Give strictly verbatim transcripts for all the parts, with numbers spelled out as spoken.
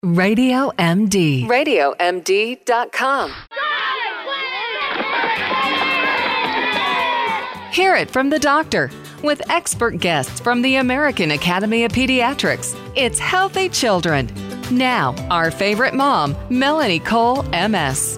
Radio M D. radio M D dot com. Hear it from the doctor with expert guests from the American Academy of Pediatrics. It's Healthy Children. Now, our favorite mom, Melanie Cole, M S.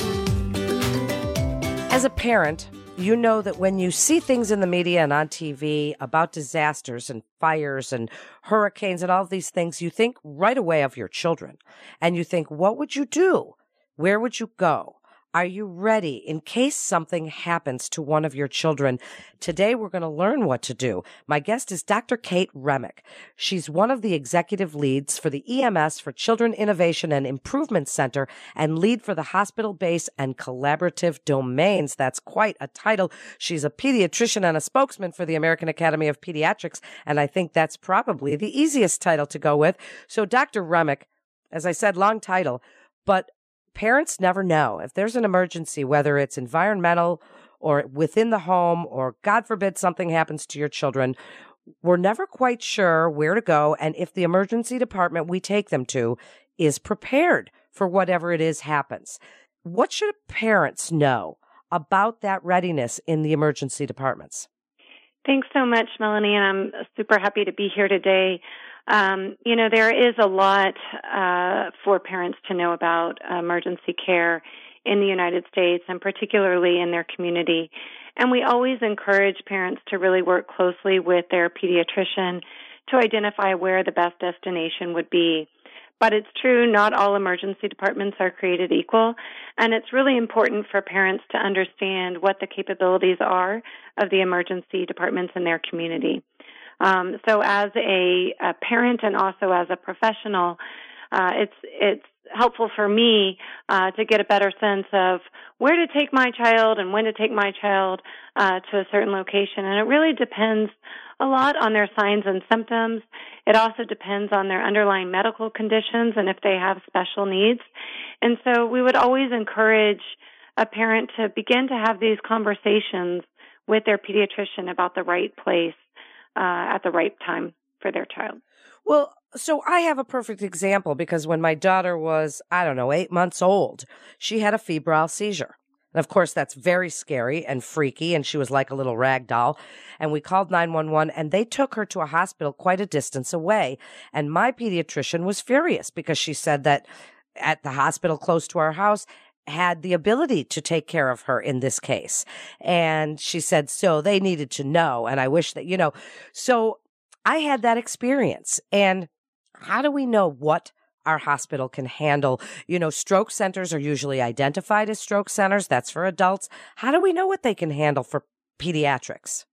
As a parent, you know that when you see things in the media and on T V about disasters and fires and hurricanes and all these things, you think right away of your children. And you think, what would you do? Where would you go? Are you ready in case something happens to one of your children? Today, we're going to learn what to do. My guest is Doctor Kate Remick. She's one of the executive leads for the E M S for Children Innovation and Improvement Center and lead for the hospital-based and collaborative domains. That's quite a title. She's a pediatrician and a spokesman for the American Academy of Pediatrics, and I think that's probably the easiest title to go with. So, Doctor Remick, as I said, long title, but parents never know if there's an emergency, whether it's environmental or within the home, or God forbid something happens to your children. We're never quite sure where to go and if the emergency department we take them to is prepared for whatever it is happens. What should parents know about that readiness in the emergency departments? Thanks so much, Melanie, and I'm super happy to be here today. Um, you know, there is a lot uh, for parents to know about emergency care in the United States, and particularly in their community. And we always encourage parents to really work closely with their pediatrician to identify where the best destination would be. But it's true, not all emergency departments are created equal, and it's really important for parents to understand what the capabilities are of the emergency departments in their community. Um, so as a, a parent and also as a professional, uh, it's it's helpful for me uh, to get a better sense of where to take my child and when to take my child uh, to a certain location. And it really depends a lot on their signs and symptoms. It also depends on their underlying medical conditions and if they have special needs. And so we would always encourage a parent to begin to have these conversations with their pediatrician about the right place Uh, at the right time for their child. Well, so I have a perfect example because when my daughter was, I don't know, eight months old, she had a febrile seizure. And of course, that's very scary and freaky, and she was like a little rag doll. And we called nine one one, and they took her to a hospital quite a distance away. And my pediatrician was furious because she said that at the hospital close to our house had the ability to take care of her in this case. And she said, so they needed to know. And I wish that, you know, so I had that experience. And how do we know what our hospital can handle? You know, stroke centers are usually identified as stroke centers. That's for adults. How do we know what they can handle for pediatrics?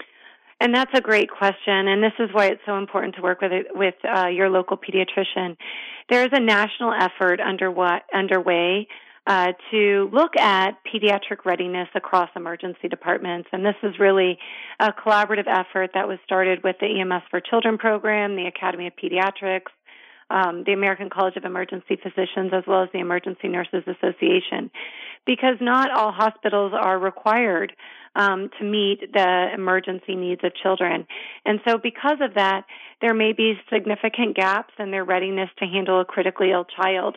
And that's a great question, and this is why it's so important to work with with uh, your local pediatrician. There is a national effort underway, underway Uh, to look at pediatric readiness across emergency departments. And this is really a collaborative effort that was started with the E M S for Children program, the Academy of Pediatrics, um, the American College of Emergency Physicians, as well as the Emergency Nurses Association, because not all hospitals are required um, to meet the emergency needs of children. And so because of that, there may be significant gaps in their readiness to handle a critically ill child.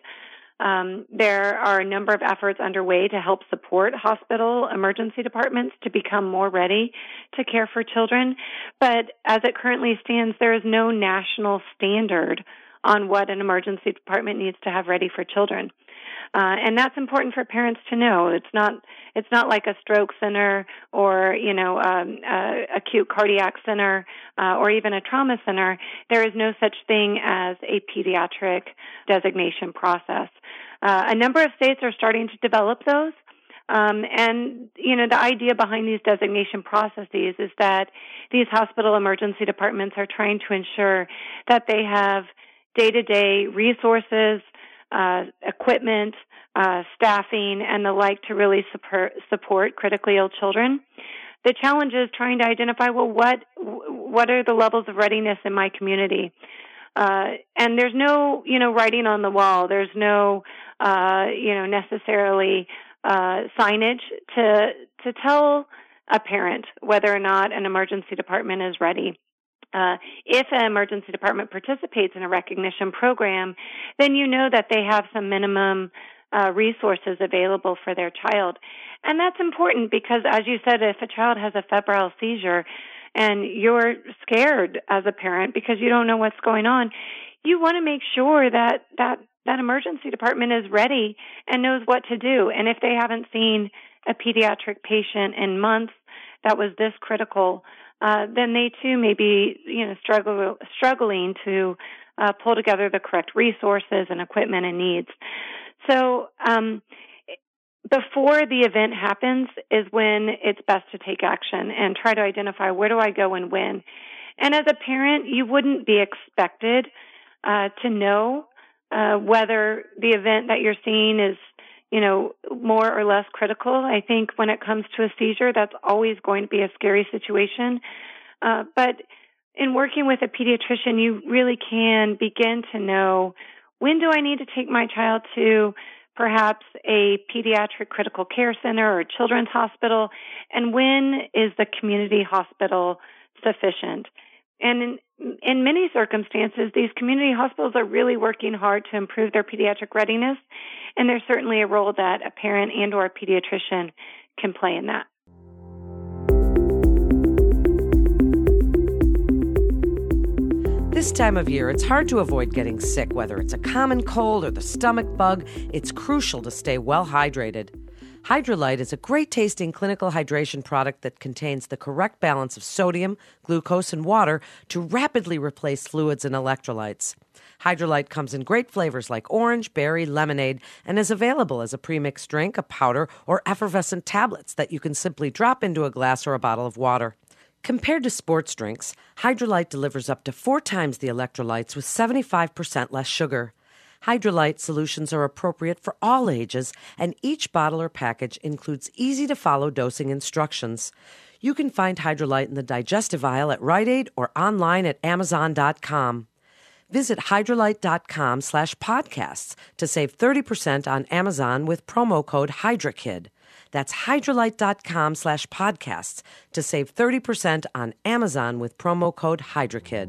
Um, there are a number of efforts underway to help support hospital emergency departments to become more ready to care for children. But as it currently stands, there is no national standard on what an emergency department needs to have ready for children. Uh, and that's important for parents to know. It's not it's not like a stroke center or, you know, um, uh, acute cardiac center uh, or even a trauma center. There is no such thing as a pediatric designation process. Uh, a number of states are starting to develop those. Um, and, you know, the idea behind these designation processes is that these hospital emergency departments are trying to ensure that they have day-to-day resources, uh, equipment, uh, staffing, and the like to really support, support critically ill children. The challenge is trying to identify, well, what what are the levels of readiness in my community? Uh, and there's no, you know, writing on the wall. There's no, uh, you know, necessarily uh, signage to to tell a parent whether or not an emergency department is ready. Uh, if an emergency department participates in a recognition program, then you know that they have some minimum uh, resources available for their child. And that's important because, as you said, if a child has a febrile seizure and you're scared as a parent because you don't know what's going on, you want to make sure that that, that emergency department is ready and knows what to do. And if they haven't seen a pediatric patient in months that was this critical, uh, then they too may be, you know, struggle, struggling to uh, pull together the correct resources and equipment and needs. So um, before the event happens is when it's best to take action and try to identify where do I go and when. And as a parent, you wouldn't be expected uh, to know uh, whether the event that you're seeing is, you know, more or less critical. I think when it comes to a seizure, that's always going to be a scary situation. Uh, but in working with a pediatrician, you really can begin to know, when do I need to take my child to perhaps a pediatric critical care center or a children's hospital, and when is the community hospital sufficient? And in, in many circumstances, these community hospitals are really working hard to improve their pediatric readiness, and there's certainly a role that a parent and or a pediatrician can play in that. This time of year, it's hard to avoid getting sick, whether it's a common cold or the stomach bug. It's crucial to stay well hydrated. Hydralyte is a great-tasting clinical hydration product that contains the correct balance of sodium, glucose, and water to rapidly replace fluids and electrolytes. Hydralyte comes in great flavors like orange, berry, lemonade, and is available as a premixed drink, a powder, or effervescent tablets that you can simply drop into a glass or a bottle of water. Compared to sports drinks, Hydralyte delivers up to four times the electrolytes with seventy-five percent less sugar. Hydralyte solutions are appropriate for all ages, and each bottle or package includes easy-to-follow dosing instructions. You can find Hydralyte in the digestive aisle at Rite Aid or online at amazon dot com. Visit hydralyte.com slash podcasts to save thirty percent on Amazon with promo code HYDRAKID. That's hydralyte.com slash podcasts to save thirty percent on Amazon with promo code HYDRAKID.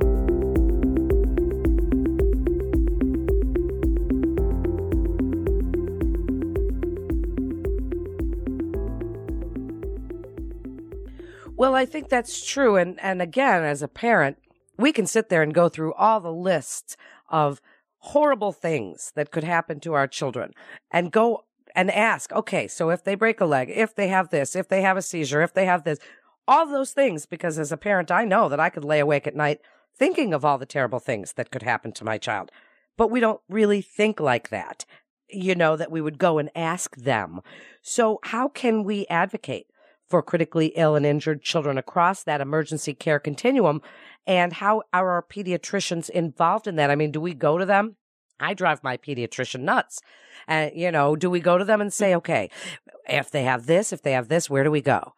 Well, I think that's true. And, and again, as a parent, we can sit there and go through all the lists of horrible things that could happen to our children and go and ask, okay, so if they break a leg, if they have this, if they have a seizure, if they have this, all those things, because as a parent, I know that I could lay awake at night thinking of all the terrible things that could happen to my child. But we don't really think like that, you know, that we would go and ask them. So how can we advocate for critically ill and injured children across that emergency care continuum? And how are our pediatricians involved in that? I mean, do we go to them? I drive my pediatrician nuts. And, you know, do we go to them and say, okay, if they have this, if they have this, where do we go?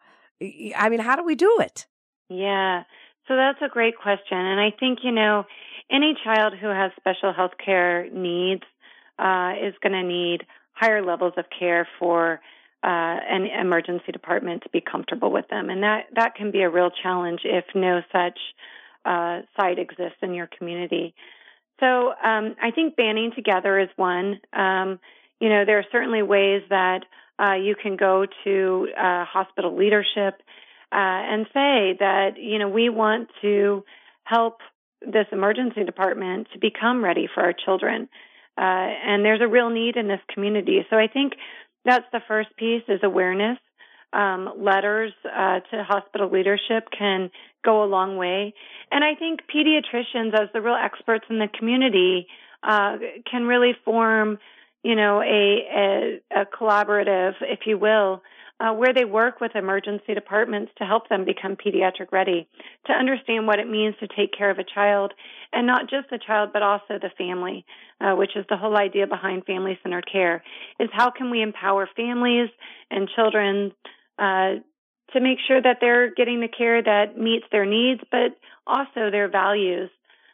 I mean, how do we do it? Yeah, so that's a great question. And I think, you know, any child who has special health care needs uh, is going to need higher levels of care for uh, an emergency department to be comfortable with them. And that, that can be a real challenge if no such uh, site exists in your community. So um, I think banding together is one. Um, you know, there are certainly ways that uh, you can go to uh, hospital leadership uh, and say that, you know, we want to help this emergency department to become ready for our children. Uh, and there's a real need in this community. So I think that's the first piece is awareness. Um, letters uh, to hospital leadership can go a long way. And I think pediatricians, as the real experts in the community, uh, can really form, you know, a, a, a collaborative, if you will, uh, where they work with emergency departments to help them become pediatric ready, to understand what it means to take care of a child, and not just the child, but also the family, uh, which is the whole idea behind family-centered care, is how can we empower families and children uh, to make sure that they're getting the care that meets their needs, but also their values.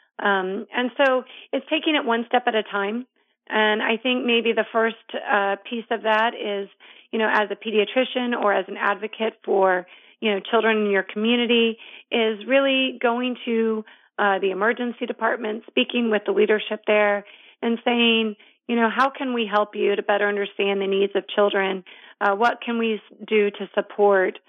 Um, and so it's taking it one step at a time. And I think maybe the first uh, piece of that is, you know, as a pediatrician or as an advocate for you know, children in your community is really going to uh, the emergency department, speaking with the leadership there and saying, you know, how can we help you to better understand the needs of children? Uh, what can we do to support,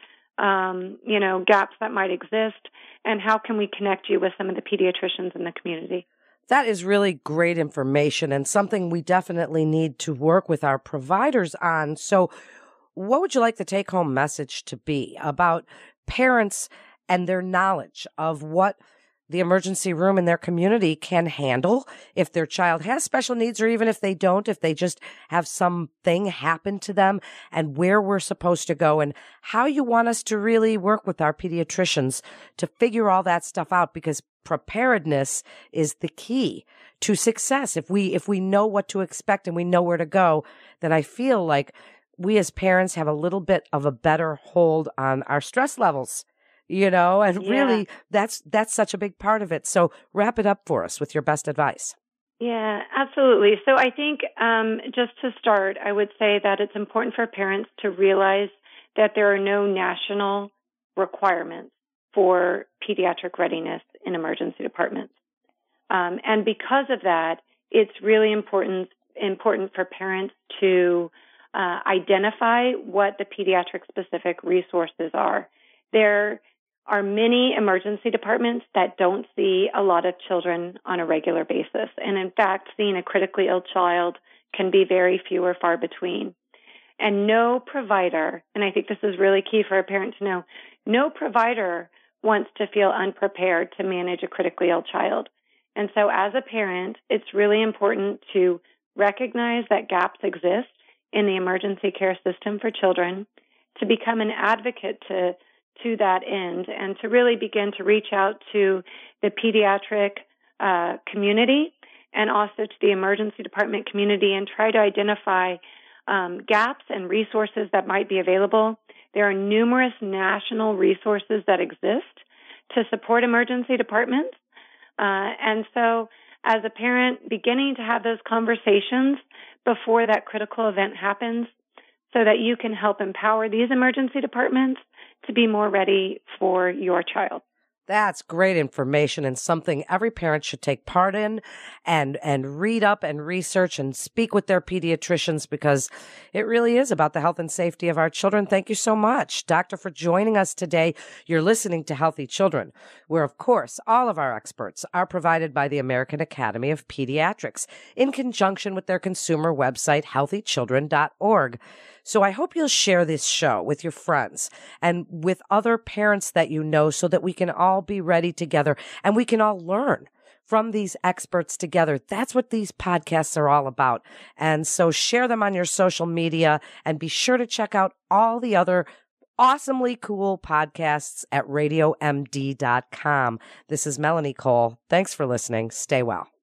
um, you know, gaps that might exist? And how can we connect you with some of the pediatricians in the community? That is really great information and something we definitely need to work with our providers on. So what would you like the take-home message to be about parents and their knowledge of what the emergency room in their community can handle if their child has special needs, or even if they don't, if they just have something happen to them, and where we're supposed to go and how you want us to really work with our pediatricians to figure all that stuff out, because preparedness is the key to success. If we, if we know what to expect and we know where to go, then I feel like we as parents have a little bit of a better hold on our stress levels. You know, and Yeah. really that's, that's such a big part of it. So wrap it up for us with your best advice. Yeah, absolutely. So I think um, just to start, I would say that it's important for parents to realize that there are no national requirements for pediatric readiness in emergency departments. Um, and because of that, it's really important, important for parents to uh, identify what the pediatric specific resources are. There are many emergency departments that don't see a lot of children on a regular basis. And in fact, seeing a critically ill child can be very few or far between. And no provider, and I think this is really key for a parent to know, no provider wants to feel unprepared to manage a critically ill child. And so as a parent, it's really important to recognize that gaps exist in the emergency care system for children, to become an advocate to to that end, and to really begin to reach out to the pediatric uh, community and also to the emergency department community and try to identify um, gaps and resources that might be available. There are numerous national resources that exist to support emergency departments. Uh, and so as a parent, beginning to have those conversations before that critical event happens so that you can help empower these emergency departments to be more ready for your child. That's great information and something every parent should take part in and, and read up and research and speak with their pediatricians, because it really is about the health and safety of our children. Thank you so much, Doctor, for joining us today. You're listening to Healthy Children, where, of course, all of our experts are provided by the American Academy of Pediatrics in conjunction with their consumer website, healthy children dot org. So I hope you'll share this show with your friends and with other parents that you know, so that we can all be ready together and we can all learn from these experts together. That's what these podcasts are all about. And so share them on your social media and be sure to check out all the other awesomely cool podcasts at radio m d dot com. This is Melanie Cole. Thanks for listening. Stay well.